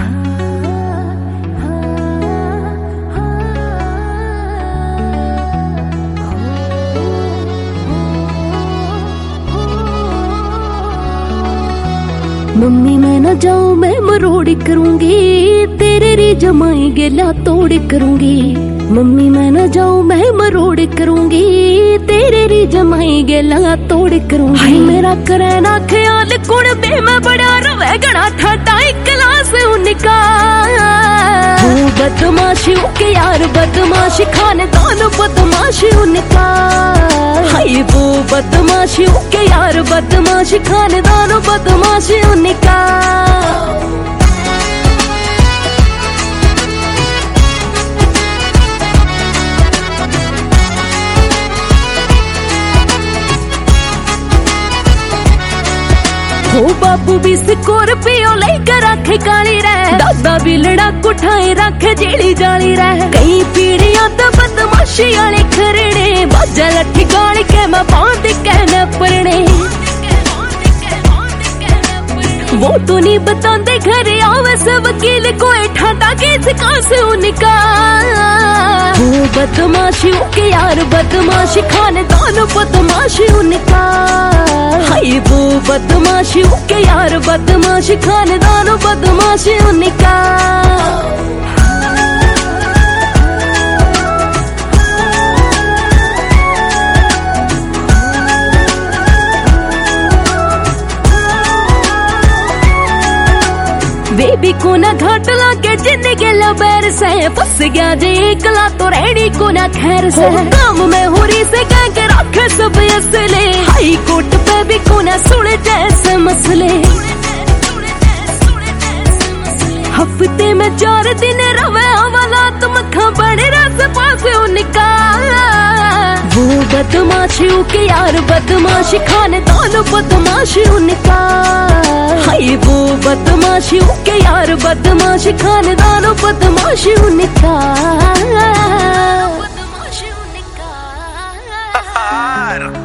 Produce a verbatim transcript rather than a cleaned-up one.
Mummy मैं न जाऊं मैं मरोड़ी करूंगी, तेरे री जमाई गेला तोड़ी करूंगी। मम्मी मैं न जाऊं मैं मरोड़ी करूंगी, तेरे री जमाई गेला तोड़ी करूंगी। मेरा करे ना ख्याल कुड़ बे मैं बड़ा रवे गणा ठंडा क्लास उनका। बदमाशी के यार बदमाशी खाने दानो बदमाशी उनका। हाय वो बदमाशी के यार बदमाशी खाने दानो बदमाशी उनका। हो बाबू भी स्कॉर्पियो लेकर रखे काली रह, दादा भी लड़ा कुठाए रखे जेड़ी जाली रह। कई पीढ़ियां तो बदमाशी वाले खरड़े, बाजा लठी गाली के मैं बांध कहना पड़ने। वो तो नहीं बताते घर आवे से वकील कोई ठाटा केस कासे उनका। वो बदमाशी के यार बदमाशी खाने दानो बदमाशी उनका। हाय वो बदमाशी के यार बदमाशी खाने दानो बदमाशी उनका। बेबी को ना घाट लाके जिंदगी लबैर से फंस गया जे एकला तो रहनी को ना खैर से। काम में होरी से कह के रखे सब असले, हाई कोर्ट पे भी को ना सुने जैसे मसले। हफ्ते में चार दिन रवे हवाला तुम खबर रस पास उनका। वो बदमाशी के यार बदमाशी खाने दानो बदमाशी उनका। हाय वो बदमाशी के यार बदमाशी खाने दानो बदमाशी उनका। बदमाशी उनका।